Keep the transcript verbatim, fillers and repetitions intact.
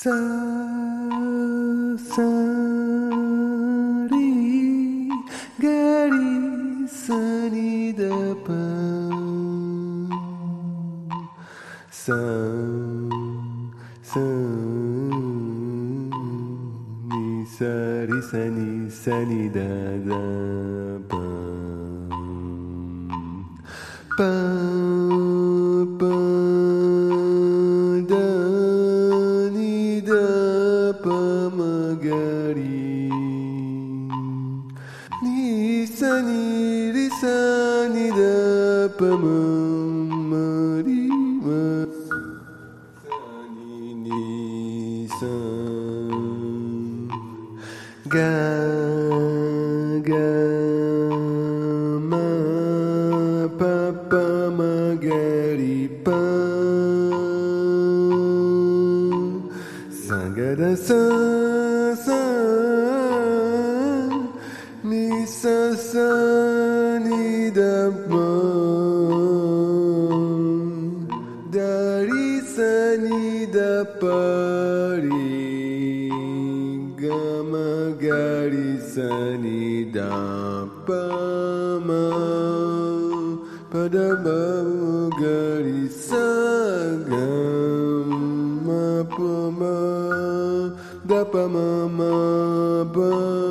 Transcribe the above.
Sa sa ri gari sa ni da pa sa sa ni sa ri sa ni sa ni da da pa pa pa da ni da pa ma ga ri ni sa ni ri sa ni da pa ma ma ri ma sa ni ni sa ga ga ma pa pa ma ga ri pa sa ga da sa sa ni sa sa ni da ma da ri sa ni da pa ri ga ma ga ri sa ni da pa ma pa da ma ga ri sa ga ma pa ma da pa ma ma pa